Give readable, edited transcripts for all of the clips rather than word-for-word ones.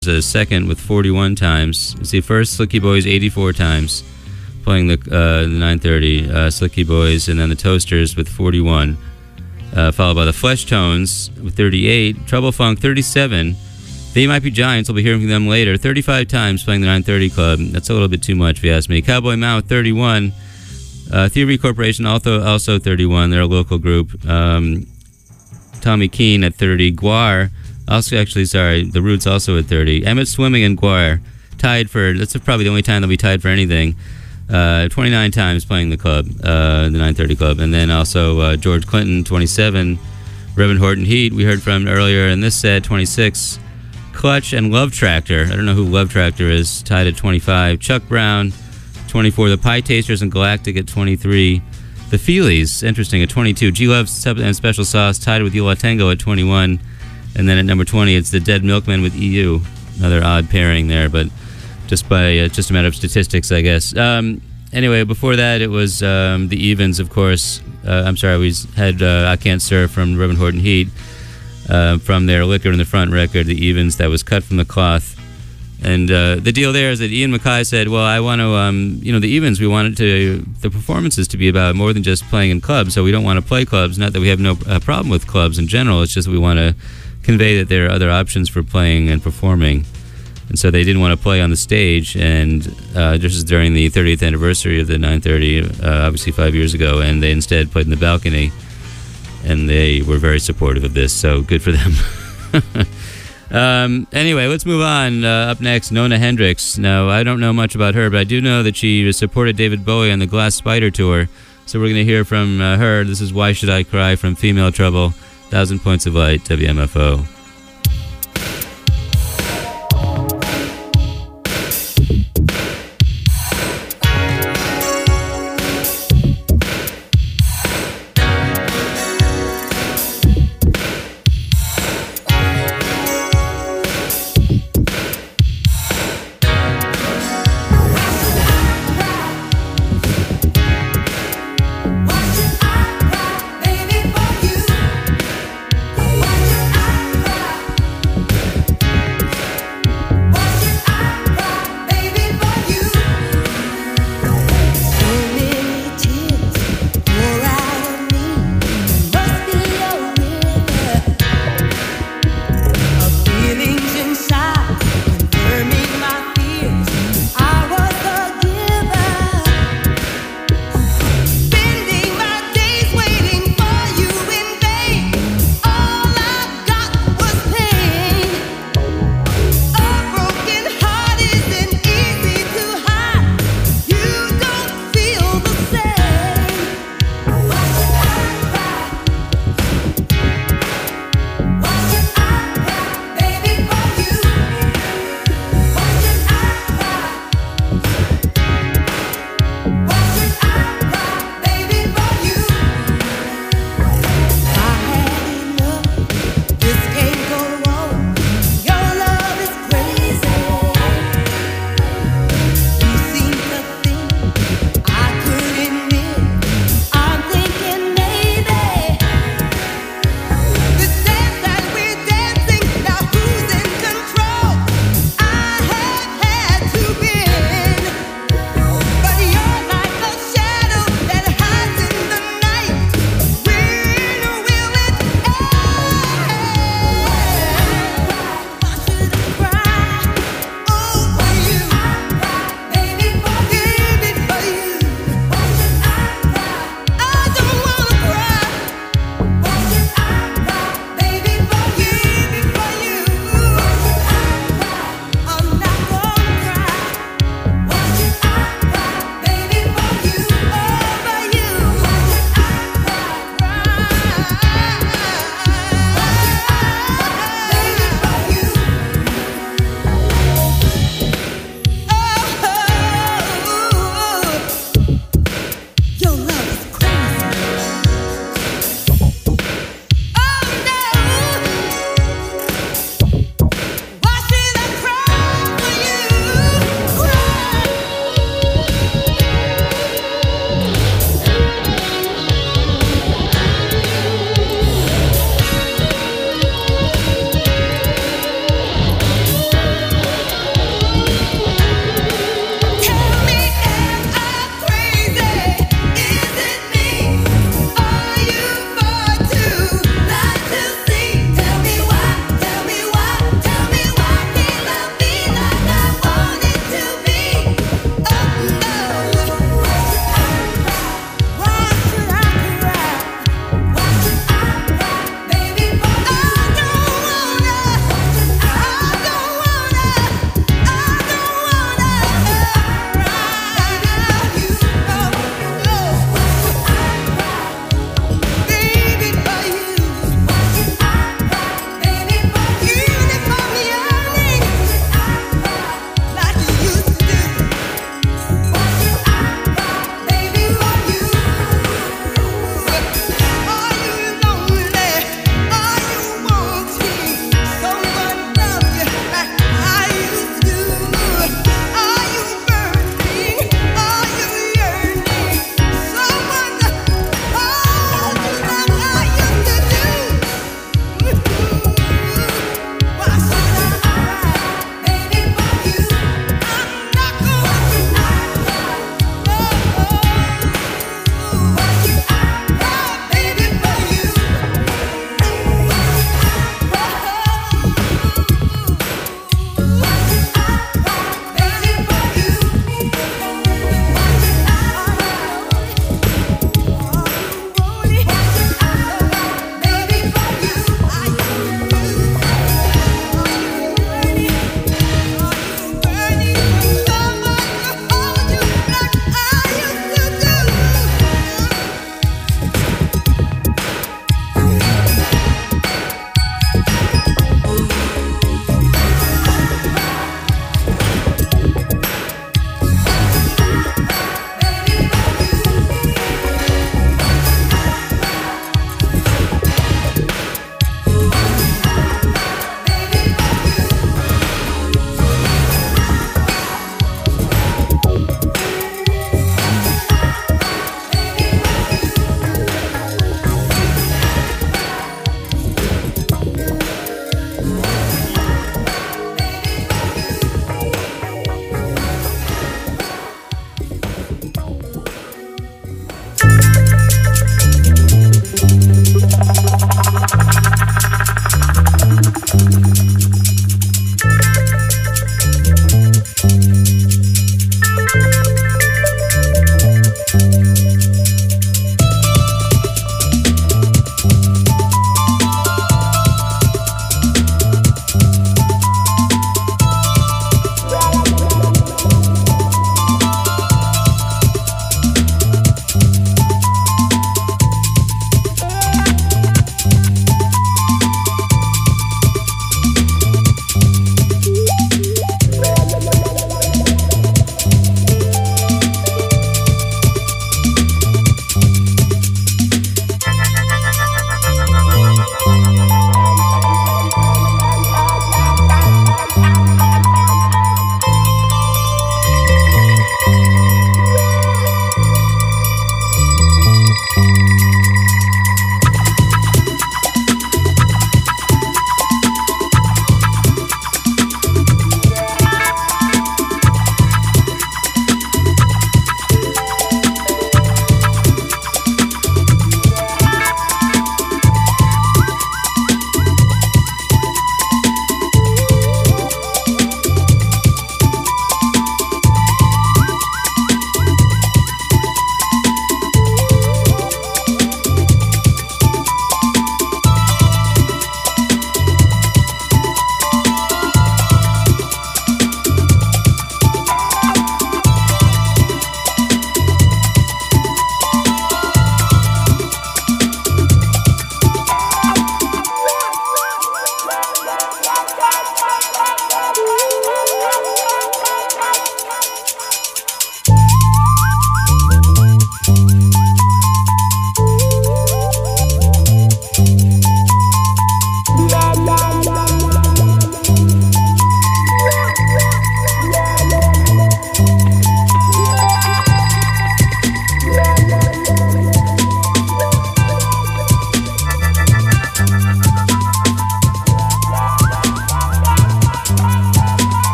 second with 41 times. See, first Slicky Boys 84 times playing the 930 Slicky Boys, and then the Toasters with 41, followed by the Flesh Tones with 38, Trouble Funk 37. They Might Be Giants, we'll be hearing from them later, 35 times playing the 930 Club. That's a little bit too much if you ask me. Cowboy Mouth 31, Theory Corporation also 31. They're a local group. Tommy Keene at 30, Guar. The Roots also at 30. Emmett Swimming and Guar tied for, that's probably the only time they'll be tied for anything. 29 times playing the club, the 930 Club. And then also George Clinton, 27. Reverend Horton Heat, we heard from earlier in this set, 26. Clutch and Love Tractor, I don't know who Love Tractor is, tied at 25. Chuck Brown, 24. The Pie Tasters and Galactic at 23. The Feelies, interesting, at 22. G-Love and Special Sauce tied with Yo La Tengo at 21. And then at number 20, it's the Dead Milkmen with EU. Another odd pairing there, but just by just a matter of statistics, I guess. Anyway, before that, it was the Evens, of course. We had I Can't Surf from Reverend Horton Heat, from their Liquor in the Front record, the Evens, that was cut from the cloth. And the deal there is that Ian MacKaye said, well, I want to, the Evens, we want the performances to be about more than just playing in clubs, so we don't want to play clubs. Not that we have no problem with clubs in general, it's just that we want to convey that there are other options for playing and performing. And so they didn't want to play on the stage, and this is during the 30th anniversary of the 930, obviously 5 years ago, and they instead played in the balcony, and they were very supportive of this, so good for them. Anyway, let's move on. Up next, Nona Hendryx. Now, I don't know much about her, but I do know that she supported David Bowie on the Glass Spider Tour, so we're going to hear from her. This is Why Should I Cry from Female Trouble, 1,000 Points of Light, WMFO. Why should I cry, baby, for you? Why should I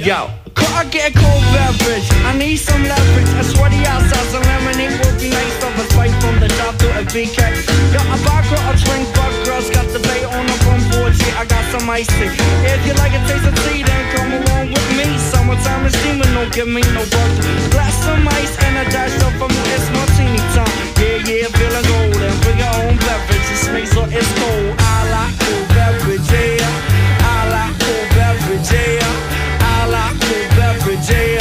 Yo, could I get a cold beverage? I need some leverage. A sweaty outside, some lemonade would be nice. Of a swipe from the top to a BK. Yo, a vodka, a drink, but girls got the bay on the front porch. Yeah, I got some iced tea. If you like a taste of tea, then come along with me. Summertime is steaming, don't give me no bugs. Glass some ice and a dash of from it's martini time. Yeah, feeling golden. Bring your own beverage. It's me, so it's cold. I like cold beverage, yeah. I like cold beverage, yeah. I like cold beverage, yeah.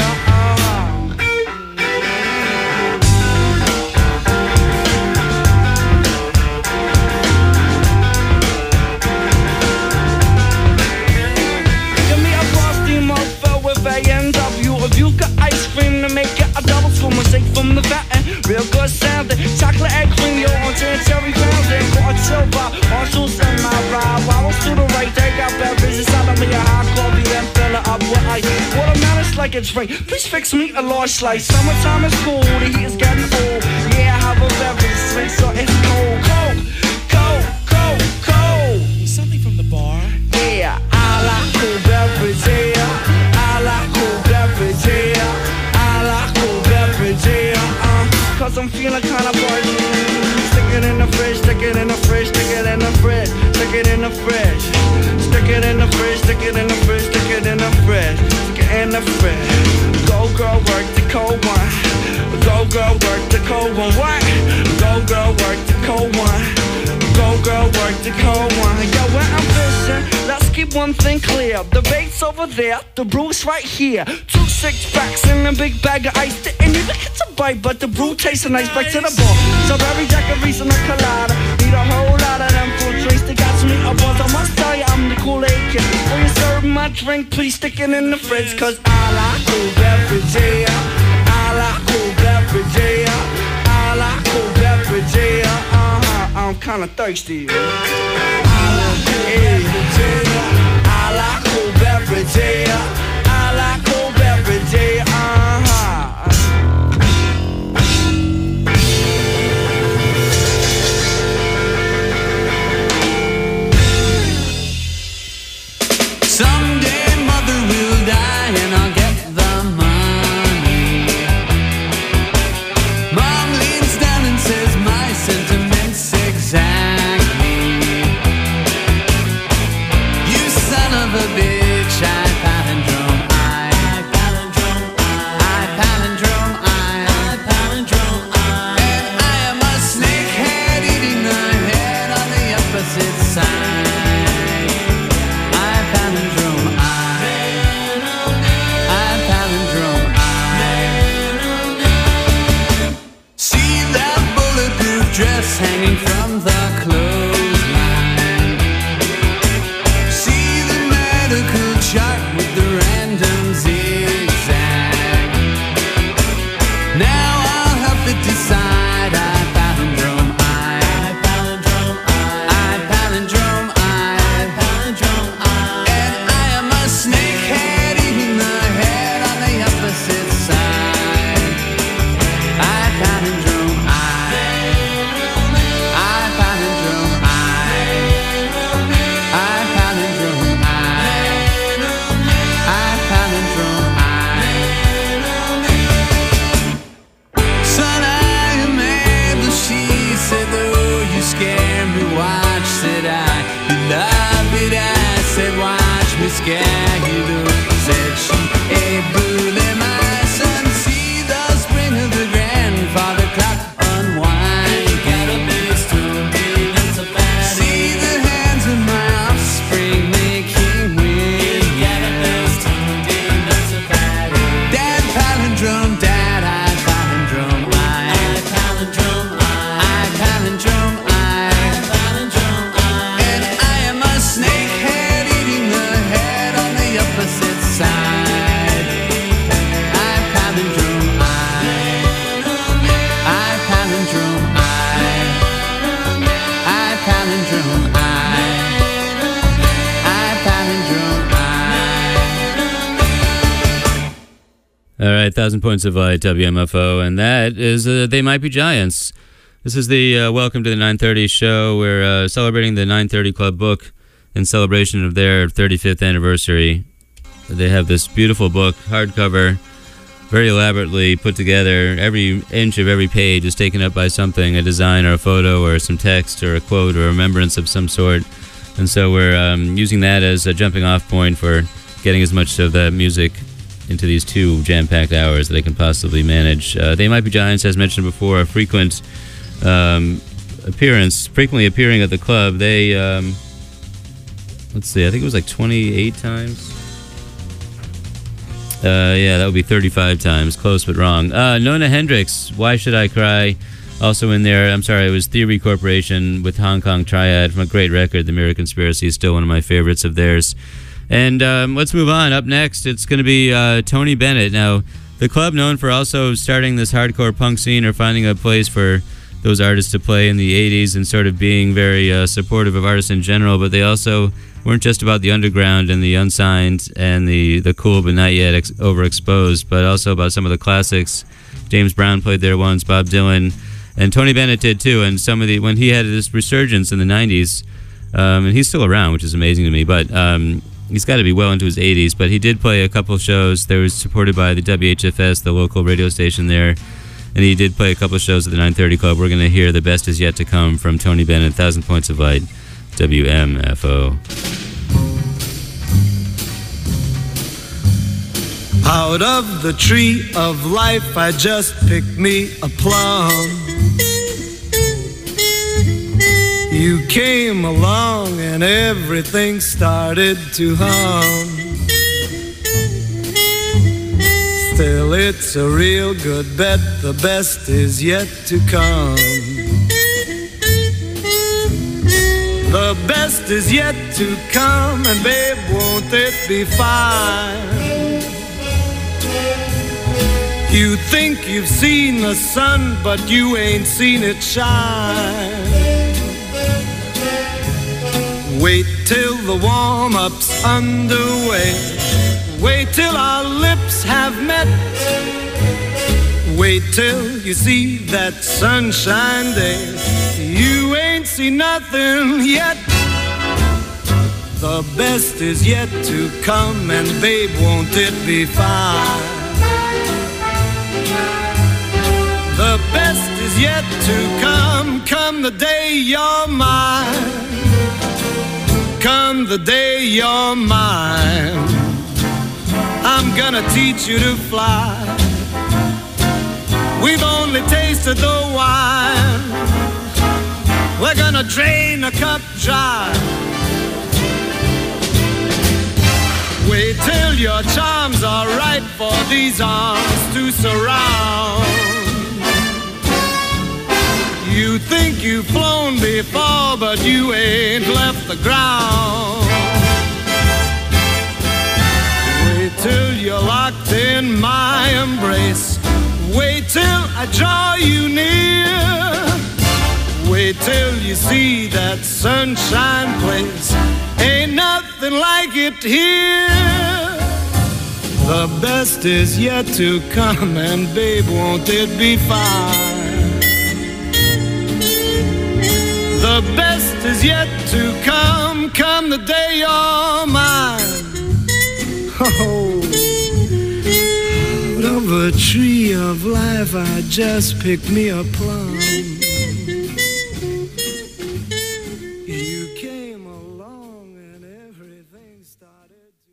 Give me a frosty mug filled with A&W. If you got ice cream to make it a double spoon, mistake from the fountain. Real good sounding. Chocolate egg cream, yo, on cherry fountain. Got a chill bar, on shoes and my ride. Wobbles to the right, they got beverages out of me. A hot coffee, then fill it up with ice. Watermelon's like a drink. Please fix me a large slice. Summertime is cool, the heat is getting old. Yeah, I have a beverage, sweet, so it's cold. Cold. Something from the bar. Yeah, I like cool beverage, yeah. I like cool beverage, yeah. I like cool beverage, yeah. Cause I'm feeling kinda buzzed. Stick it in the fridge, stick it in the fridge, stick it in the fridge, stick it in the fridge. Stick it in the fridge, stick it in the fridge, stick it in the fridge, stick it in the fridge. Go girl, work the cold one. Go girl, work the cold one. What? Go girl, work the cold one. Go girl, work the cold one. Yo, when I'm fishing, let's keep one thing clear. The bait's over there, the brew's right here. 2 6-packs and a big bag of ice. Didn't even get a bite, but the brew tastes nice. Back to the bar. Strawberry daiquiris and a colada. Need a whole lot of them fruit drinks. They got me a buzz. I must tell you, I'm the Kool-Aid kid. When you serve my drink, please stick it in the fridge. Cause I like cool beverage, yeah. I like cool beverage, yeah. I like cool beverage, yeah. I'm kinda thirsty. I like cool beverage, yeah. I like cool beverage, yeah. Someday mother will die and I'll get the money. Mom leans down and says my sentiments exactly. You son of a bitch, I palindrome, I palindrome, I palindrome, I palindrome, and I am a snakehead eating the head on the opposite side. Dress hanging from the clothesline. See the medical chart with the random zigzag. Now I'll help it decide. I palindrome, I palindrome, I palindrome, I palindrome, and I am a snakehead eating the head on the opposite side. I palindrome. Scare you, said she. Hey, boo, let my son see the spring of the grandfather clock unwind. Got a big stone, that's a bad. See the hands of my offspring making wind. Got a big stone, that's a bad. Dad palindrome, Dad, I palindrome, I palindrome, I palindrome, I palindrome, and I am a snakehead eating the head on the opposite side. I palindrome, I palindrome, I palindrome, I palindrome, All right, 1,000 Points of Light, WMFO, and that is They Might Be Giants. This is the Welcome to the 930 show. We're celebrating the 930 Club book in celebration of their 35th anniversary. They have this beautiful book, hardcover, very elaborately put together. Every inch of every page is taken up by something, a design or a photo or some text or a quote or a remembrance of some sort. And so we're using that as a jumping off point for getting as much of that music into these 2 jam-packed hours that I can possibly manage. They Might Be Giants, as mentioned before, a frequent frequently appearing at the club. They, let's see, I think it was like 28 times. Yeah, that would be 35 times. Close but wrong. Nona Hendrix, Why Should I Cry? Also in there, I'm sorry, it was Theory Corporation with Hong Kong Triad from a great record. The Mirror Conspiracy is still one of my favorites of theirs. And let's move on. Up next, it's going to be Tony Bennett. Now, the club known for also starting this hardcore punk scene or finding a place for those artists to play in the 80s and sort of being very supportive of artists in general, but they also weren't just about the underground and the unsigned and the cool but not yet overexposed, but also about some of the classics. James Brown played there once, Bob Dylan, and Tony Bennett did too. And some of when he had this resurgence in the 90s, and he's still around, which is amazing to me, but he's got to be well into his 80s, but he did play a couple of shows. They were supported by the WHFS, the local radio station there, and he did play a couple of shows at the 930 Club. We're going to hear The Best Is Yet to Come from Tony Bennett, 1,000 Points of Light, WMFO. Out of the tree of life I just picked me a plum. You came along and everything started to hum. Still it's a real good bet, the best is yet to come. The best is yet to come, and babe, won't it be fine? You think you've seen the sun, but you ain't seen it shine. Wait till the warm-up's underway. Wait till our lips have met. Wait till you see that sunshine day. You ain't seen nothing yet. The best is yet to come, and babe, won't it be fine? The best is yet to come, come the day you're mine. Come the day you're mine. I'm gonna teach you to fly. We've only tasted the wine. We're gonna drain a cup dry. Wait till your charms are right for these arms to surround. You think you've flown before, but you ain't left the ground. Wait till you're locked in my embrace. Wait till I draw you near. Wait till you see that sunshine place. Ain't nothing like it here. The best is yet to come, and babe, won't it be fine? The best is yet to come, come the day you're mine. Oh, out of a tree of life I just picked me a plum. You came along and everything started to...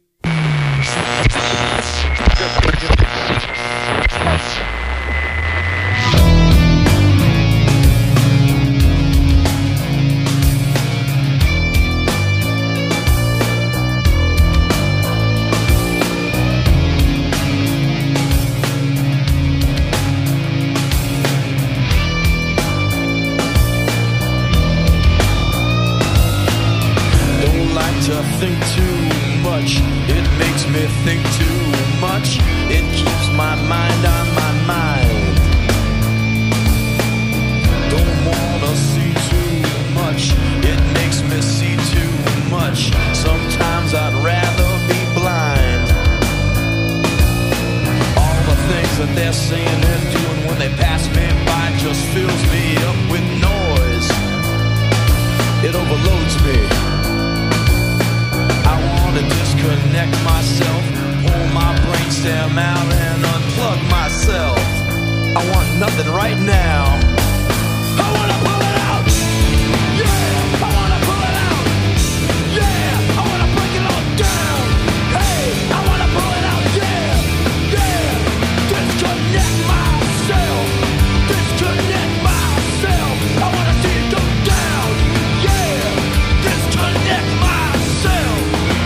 Think too much, it makes me think too much. It keeps my mind on my mind. Don't wanna see too much, it makes me see too much. Sometimes I'd rather be blind. All the things that they're saying and doing when they pass me by just fills me up with noise. It overloads me. I want to disconnect myself brainstem out and unplug myself. I want nothing right now. I wanna pull it out. Yeah, I wanna pull it out. Yeah, I wanna break it all down. Hey, I wanna pull it out. Yeah, yeah. Disconnect myself. Disconnect myself. I wanna see it go down. Yeah, disconnect myself.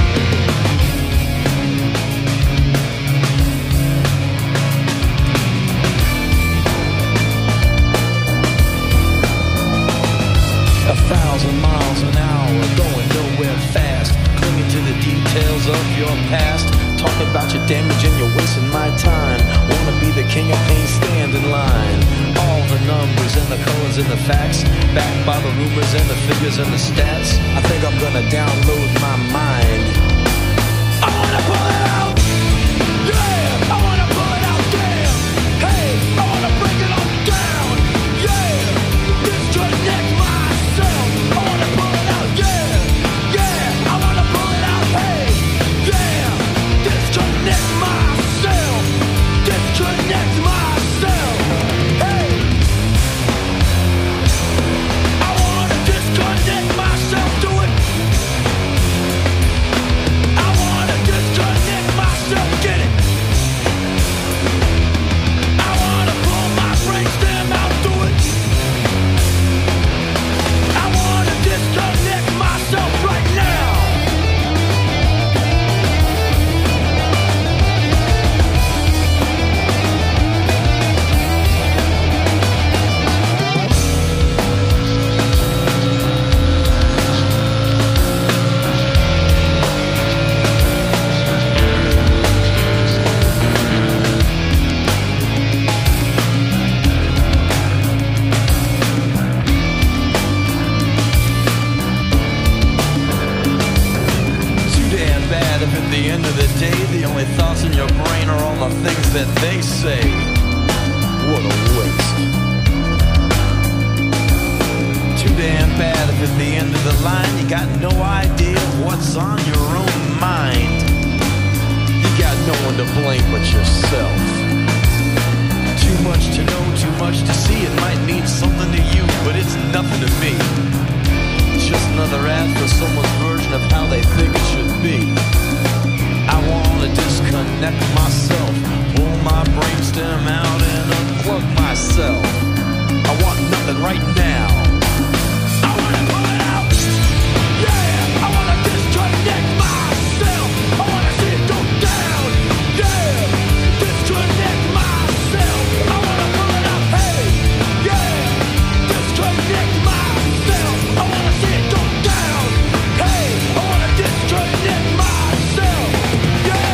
1,000 miles an hour, going nowhere fast, clinging to the details of your past, talking about your damage and you're wasting my time. Wanna be the king of pain, stand in line. All the numbers and the colors and the facts, backed by the rumors and the figures and the stats. I think I'm gonna download my mind. I wanna pull it out. Yeah, I wanna pull it out. Damn. Hey, I wanna break it all down. Yeah, disconnect myself. I wanna pull it out. Yeah, yeah, I wanna pull it out. Hey, yeah, disconnect myself. Disconnect myself. Hey, I wanna disconnect myself. Do it. I wanna disconnect myself. Get it. I wanna pull my brainstem out. Do it. I wanna disconnect myself right now. Too damn bad if at the end of the day the only thoughts in your brain are all the things that they say. What a waste. Too damn bad if at the end of the line you got no idea of what's on your own mind. You got no one to blame but yourself. Too much to know, too much to see. It might mean something to you, but it's nothing to me. It's just another ad for someone's version of how they think it should be. I wanna disconnect myself, pull my brainstem out and unplug myself. I want nothing right now. I wanna pull it out. Yeah, I wanna disconnect myself. I wanna see it go down. Yeah, disconnect myself. I wanna pull it out. Hey, yeah, disconnect myself. I wanna see it go down. Hey, I wanna disconnect myself. Yeah.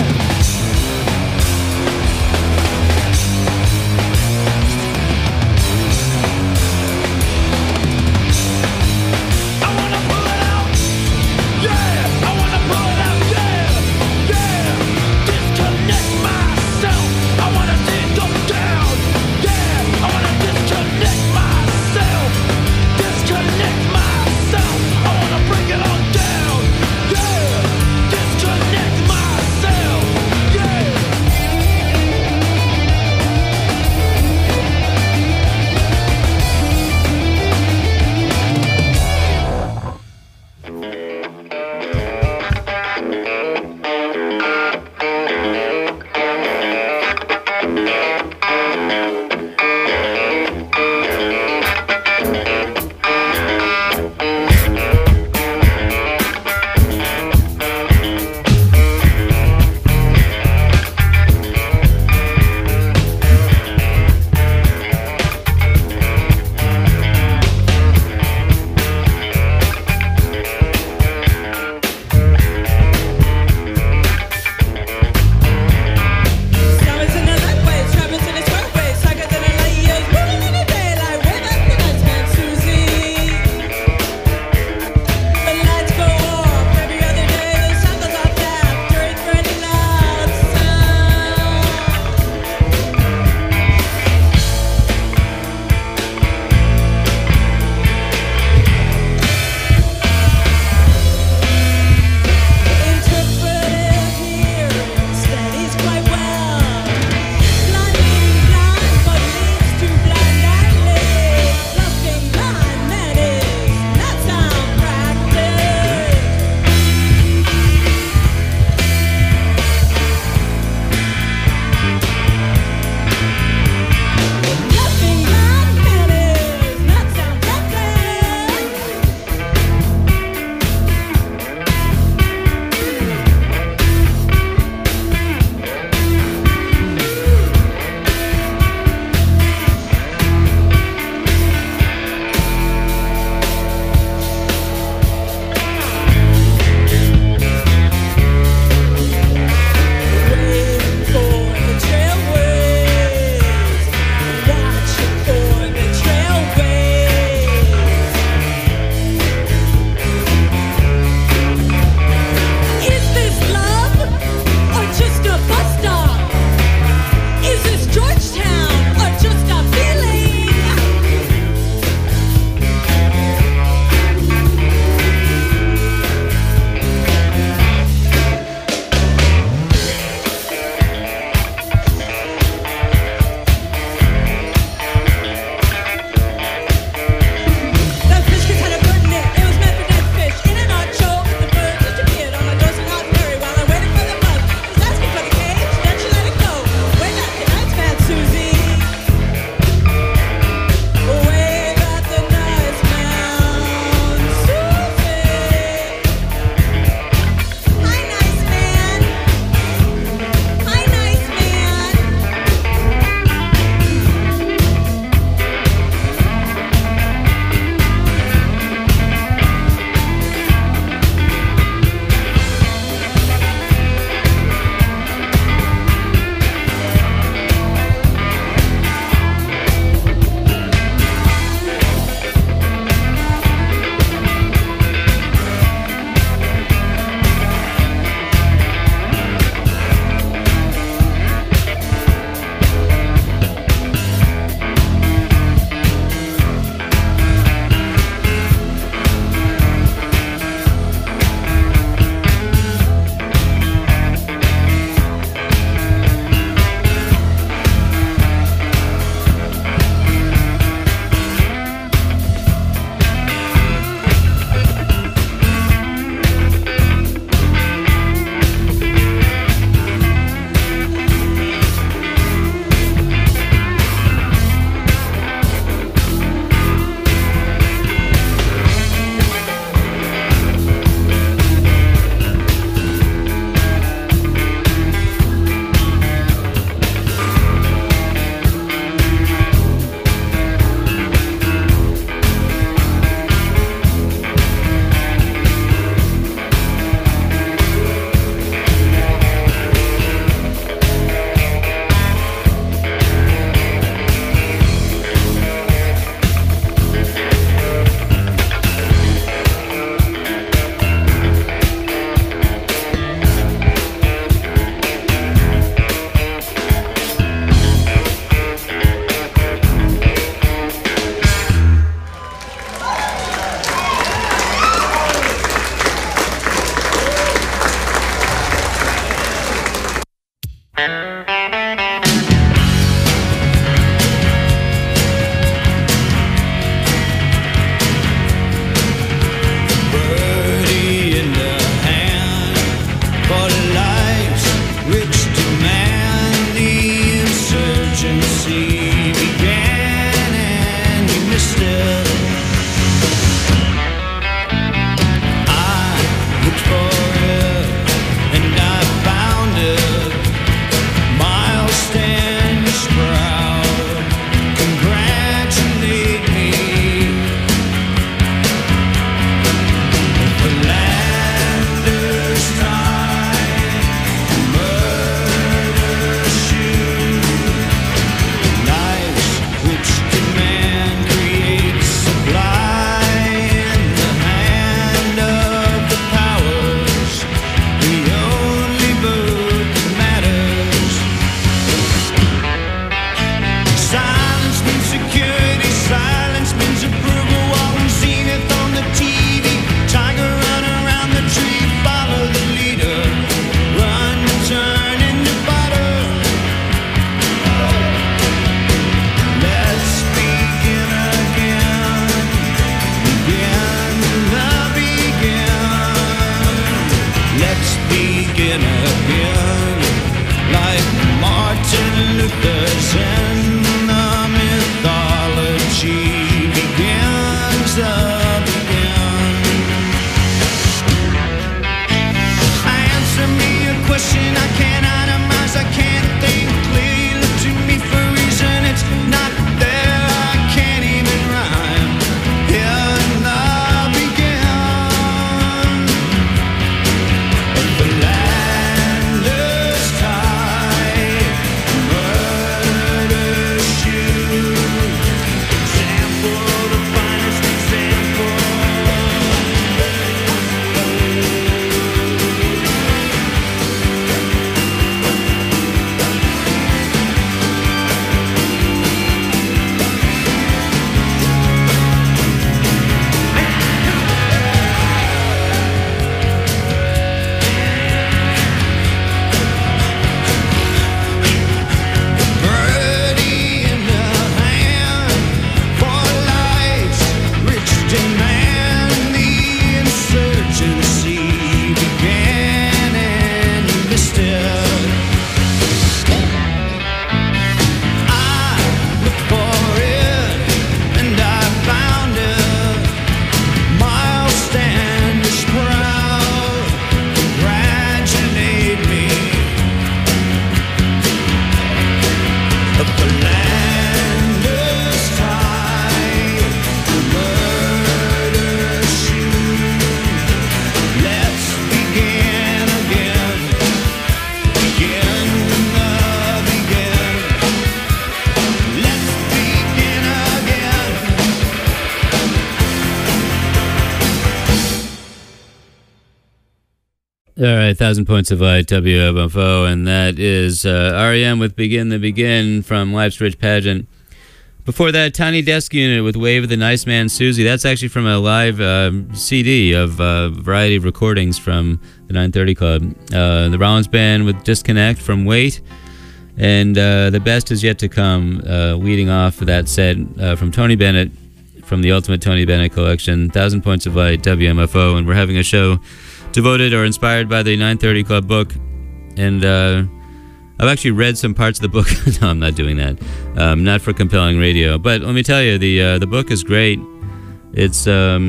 All right, 1,000 Points of Light, WMFO, and that is REM with Begin the Begin from Life's Rich Pageant. Before that, Tiny Desk Unit with Wave of the Nice Man Susie. That's actually from a live CD of a variety of recordings from the 930 Club. The Rollins Band with Disconnect from Wait, and The Best Is Yet to Come, leading off that set from Tony Bennett, from the Ultimate Tony Bennett Collection, 1,000 Points of Light, WMFO, and we're having a show devoted or inspired by the 930 Club book, and I've actually read some parts of the book. No, I'm not doing that. Not for compelling radio, but let me tell you, the book is great. It's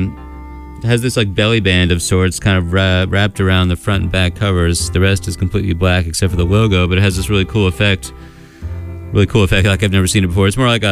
has this like belly band of sorts, kind of wrapped around the front and back covers. The rest is completely black except for the logo, but it has this really cool effect. Like I've never seen it before. It's more like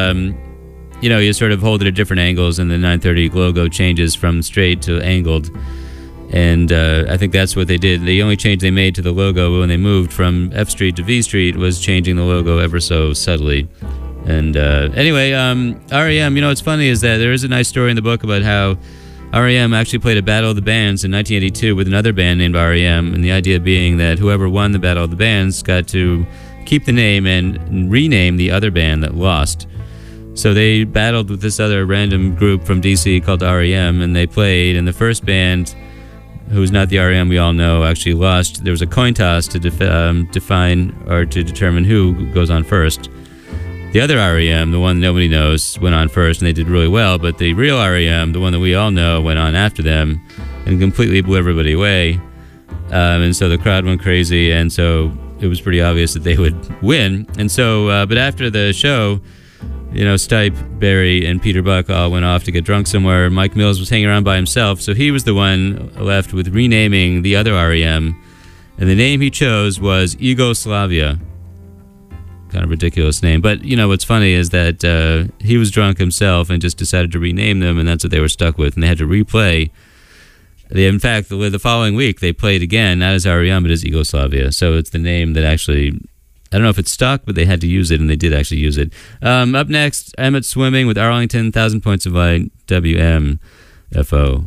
you sort of hold it at different angles, and the 930 logo changes from straight to angled. And I think that's what they did. The only change they made to the logo when they moved from F Street to V Street was changing the logo ever so subtly. And anyway, REM, what's funny is that there is a nice story in the book about how REM actually played a Battle of the Bands in 1982 with another band named REM, and the idea being that whoever won the Battle of the Bands got to keep the name and rename the other band that lost. So they battled with this other random group from DC called REM, and they played, and the first band, who's not the REM we all know, actually lost. There was a coin toss to define or to determine who goes on first. The other REM, the one nobody knows, went on first, and they did really well, but the real REM, the one that we all know, went on after them and completely blew everybody away. And so the crowd went crazy, and so it was pretty obvious that they would win. And so, but after the show, Stipe, Barry, and Peter Buck all went off to get drunk somewhere. Mike Mills was hanging around by himself, so he was the one left with renaming the other REM, and the name he chose was Yugoslavia. Kind of ridiculous name, but what's funny is that he was drunk himself and just decided to rename them, and that's what they were stuck with, and they had to replay. In fact, the following week they played again, not as REM, but as Yugoslavia. So it's the name that actually, I don't know if it's stuck, but they had to use it, and they did actually use it. Up next, Emmett Swimming with Arlington, 1,000 Points of Light, WMFO.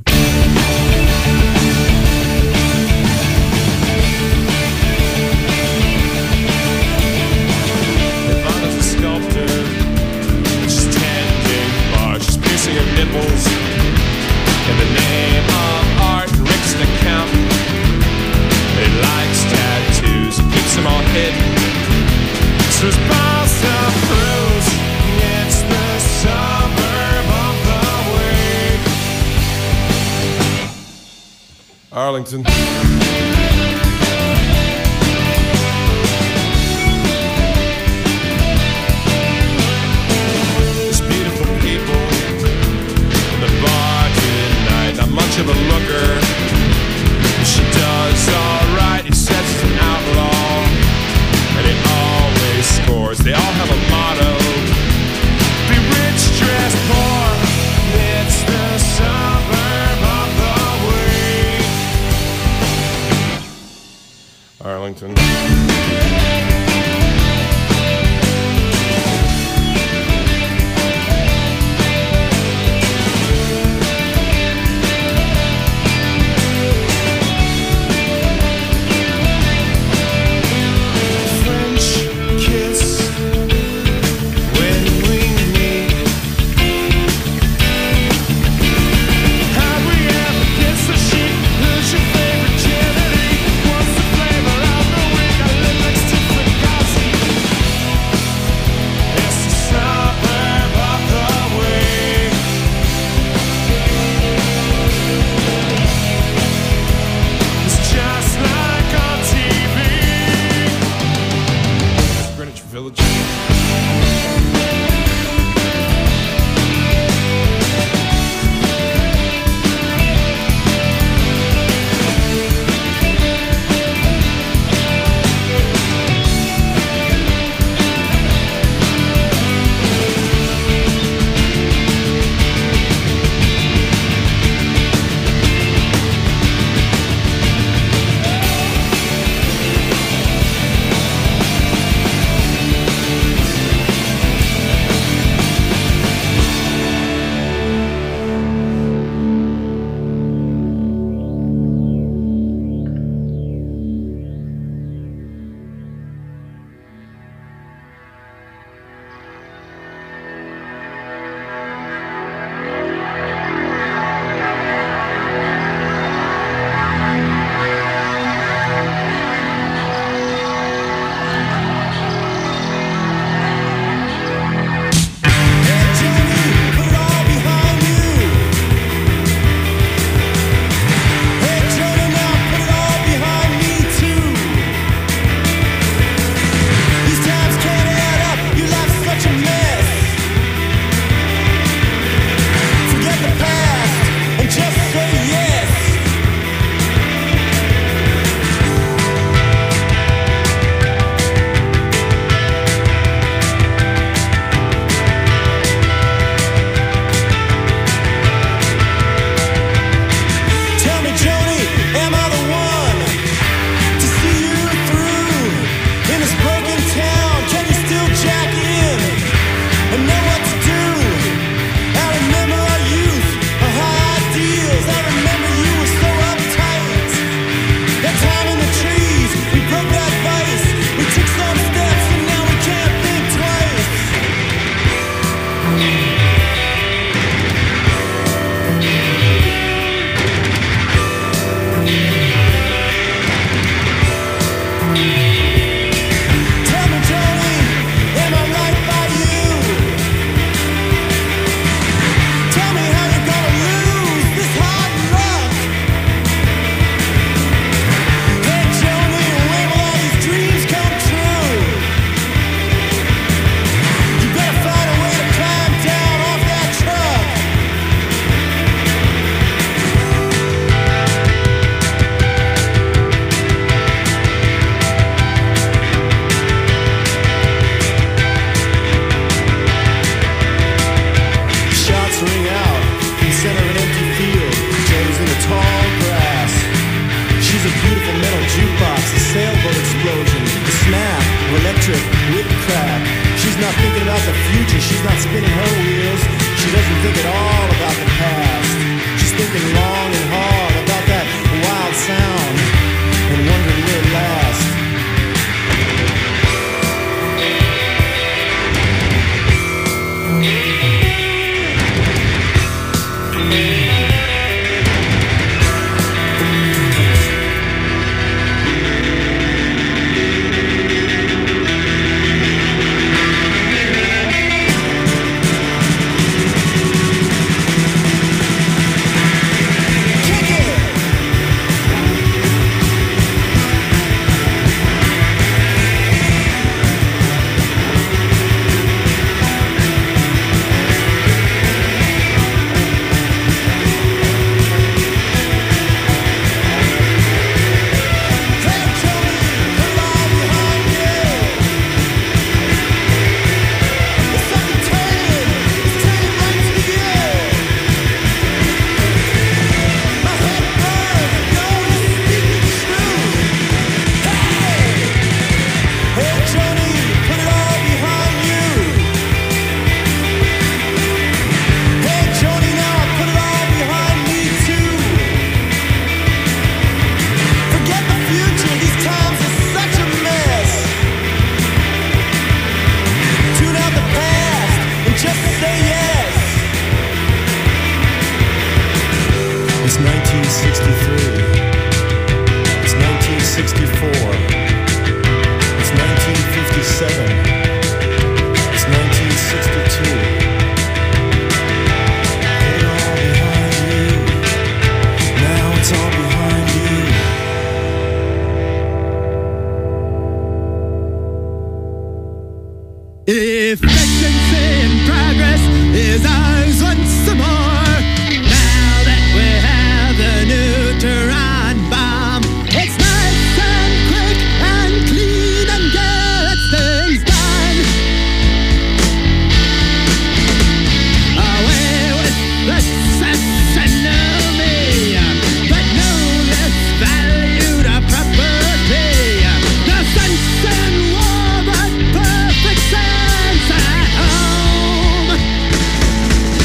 If I was a sculptor, just tending bars, just piercing her nipples, in the name of art, Rick's an accountant. He likes tattoos, keeps them all hidden. There's balls to bruise. It's the suburb of the week. Arlington. There's beautiful people in the bar tonight. Not much of a looker. She does alright. He says he's an outlaw, and it always scores. They all have a motto: be rich, dress poor. It's the suburb of the week. Arlington. Who's your favorite Kennedy? What's the flavor of the week? I live next to future, she's not spinning her wheels. She doesn't think at all about the past. She's thinking long and hard about that wild sound and wondering will it last. It's 1963. It's 1964. It's 1957. It's 1962. Put it all behind you. Now it's all behind you. Efficiency in progress is ours once more. Now that we have the neutron bomb, it's nice and quick and clean and gets things done. Away with the sesame, but no less valued a property. The sense in war, but perfect sense at home.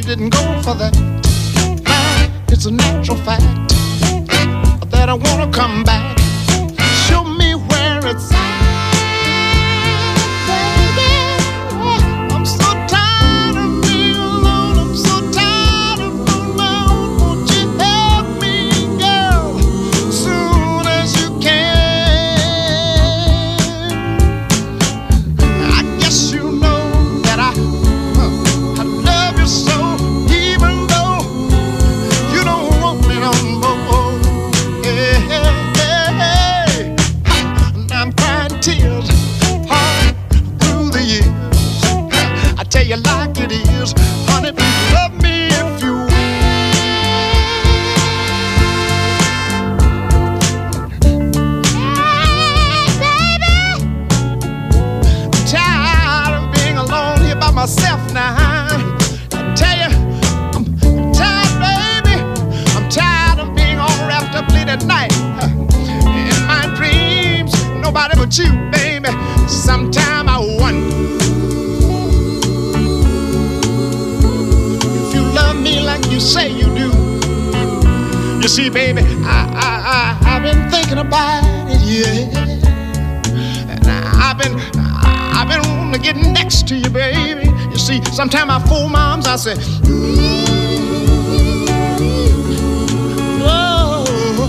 didn't go for that. It's a natural fact that I wanna come back. Show me where it's at, baby. I'm so tired of being alone. I'm so tired of being alone. Won't you help me, girl, soon as you can? I guess you know that I love you so, even though you don't want me no more. Hey, hey, hey. I'm crying tears all through the years. I tell you like it is, honey, love me if you will. Baby, I'm tired of being alone here by myself now. I tell you, I'm tired, baby. I'm tired of being all wrapped up late at night in my dreams. Nobody but you, baby. Sometime I wonder if you love me like you say you do. You see, baby, I've been thinking about it, yeah. And I've been wanting to get next to you, baby. You see, sometimes I fool my arms, I say, oh,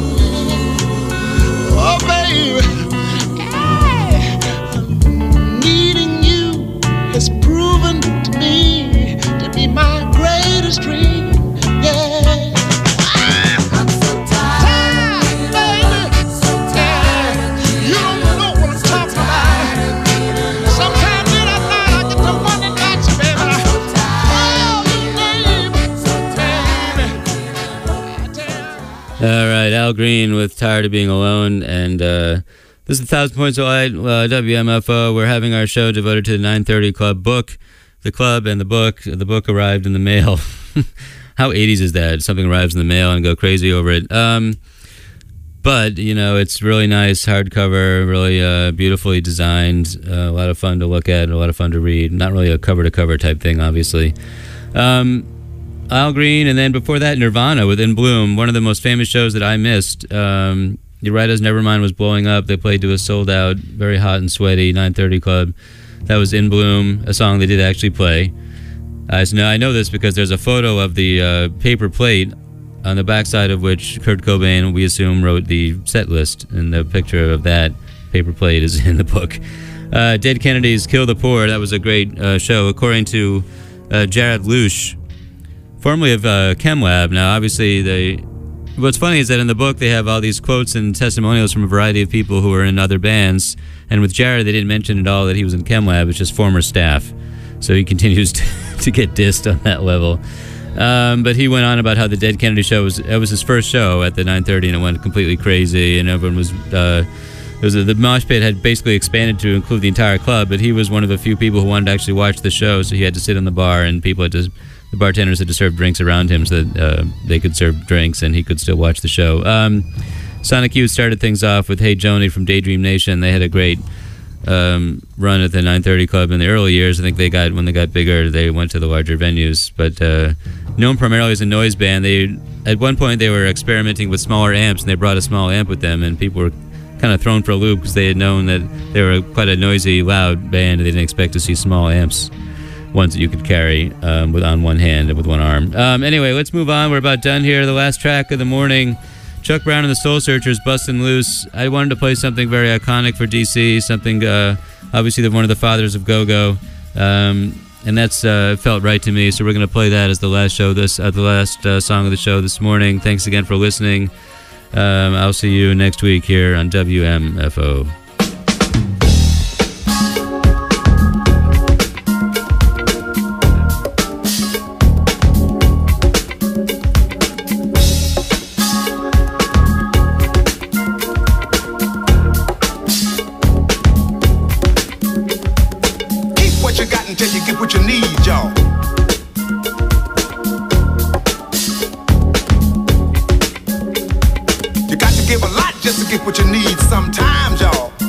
oh, baby. Hey, needing you has proven to me to be my greatest dream, yeah. I'm so tired, baby. Yeah, you don't know what I'm talking about. Sometimes late at night I get to wondering about you, baby. All right, Al Green with "Tired of Being Alone," and this is 1,000 Points of Light, WMFO. We're having our show devoted to the 930 Club book. The club and the book. The book arrived in the mail. How 80s is that? Something arrives in the mail and go crazy over it. But, you know, it's really nice, hardcover, really beautifully designed, a lot of fun to look at, a lot of fun to read. Not really a cover-to-cover type thing, obviously. Al Green, and then before that, Nirvana with In Bloom, one of the most famous shows that I missed. You're right, as Nevermind was blowing up, they played to a sold-out, very hot and sweaty 930 Club. That was In Bloom, a song they did actually play. So I know this because there's a photo of the paper plate on the backside of which Kurt Cobain, we assume, wrote the set list, and the picture of that paper plate is in the book. Dead Kennedys, Kill the Poor, that was a great show, according to Jared Lusch, formerly of ChemLab. Now, obviously, what's funny is that in the book they have all these quotes and testimonials from a variety of people who are in other bands, and with Jared they didn't mention at all that he was in ChemLab. It's just former staff, so he continues to get dissed on that level. But he went on about how the Dead Kennedy show was his first show at the 930, and it went completely crazy, and everyone was the mosh pit had basically expanded to include the entire club, but he was one of the few people who wanted to actually watch the show, so he had to sit on the bar, and the bartenders had to serve drinks around him so that they could serve drinks and he could still watch the show. Sonic Youth started things off with Hey Joni from Daydream Nation. They had a great run at the 930 Club in the early years. I think when they got bigger, they went to the larger venues. But known primarily as a noise band, at one point they were experimenting with smaller amps, and they brought a small amp with them, and people were kind of thrown for a loop because they had known that they were quite a noisy, loud band, and they didn't expect to see small amps, ones that you could carry on one hand and with one arm. Anyway, let's move on. We're about done here. The last track of the morning, Chuck Brown and the Soul Searchers, Bustin' Loose. I wanted to play something very iconic for DC, something obviously one of the fathers of go-go, and that's felt right to me. So we're going to play that as the last song of the show this morning. Thanks again for listening. I'll see you next week here on WMFO. Until you get what you need, y'all. You got to give a lot just to get what you need sometimes, y'all.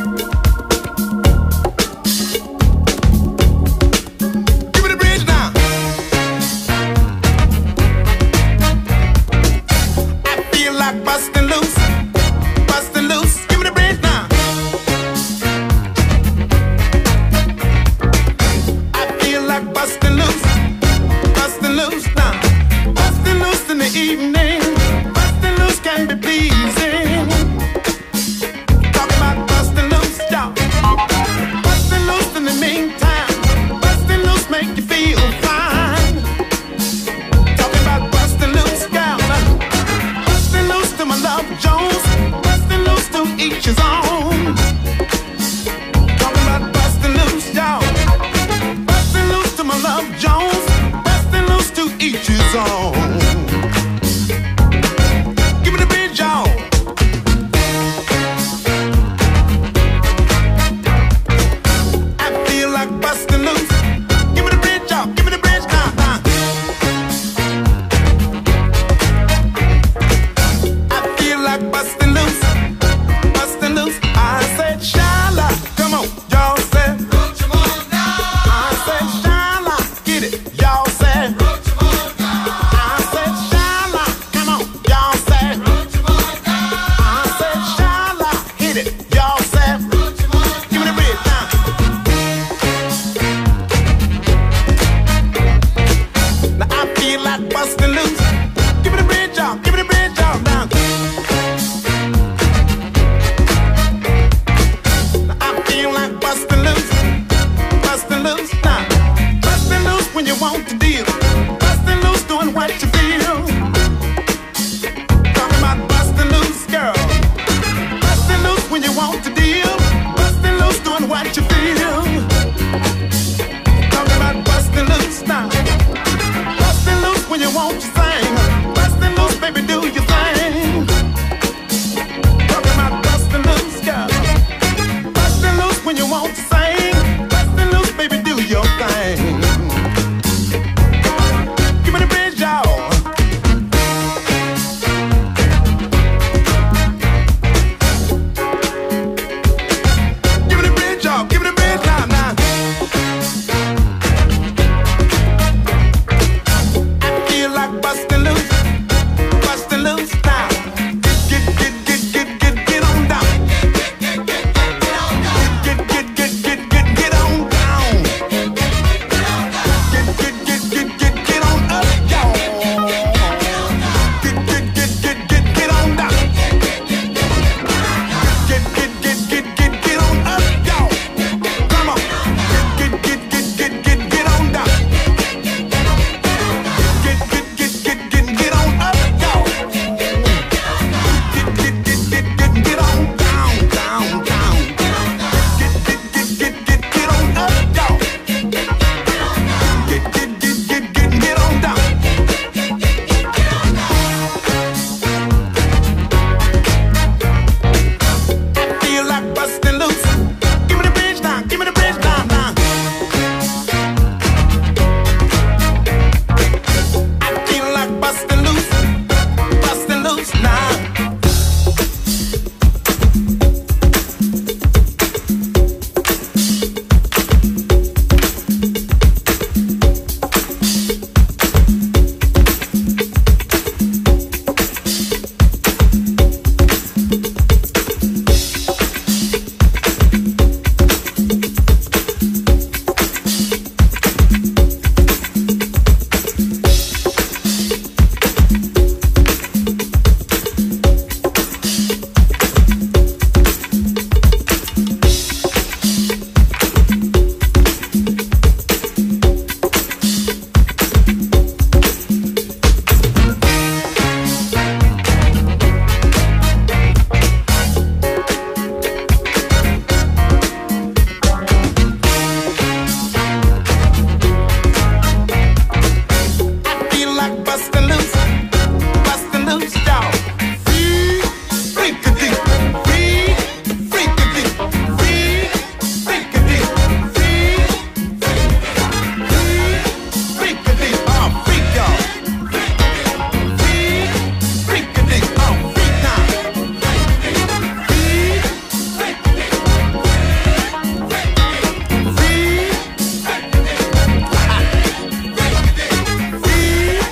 each his own.